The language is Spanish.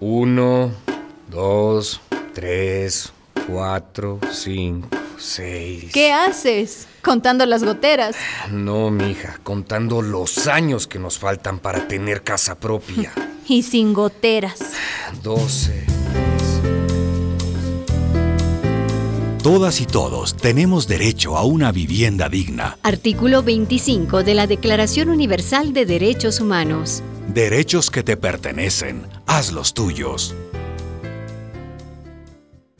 1, 2, 3, 4, 5, 6. ¿Qué haces? ¿Contando las goteras? No, mija, contando los años que nos faltan para tener casa propia. Y sin goteras. 12. Todas y todos tenemos derecho a una vivienda digna. Artículo 25 de la Declaración Universal de Derechos Humanos. Derechos que te pertenecen, hazlos tuyos.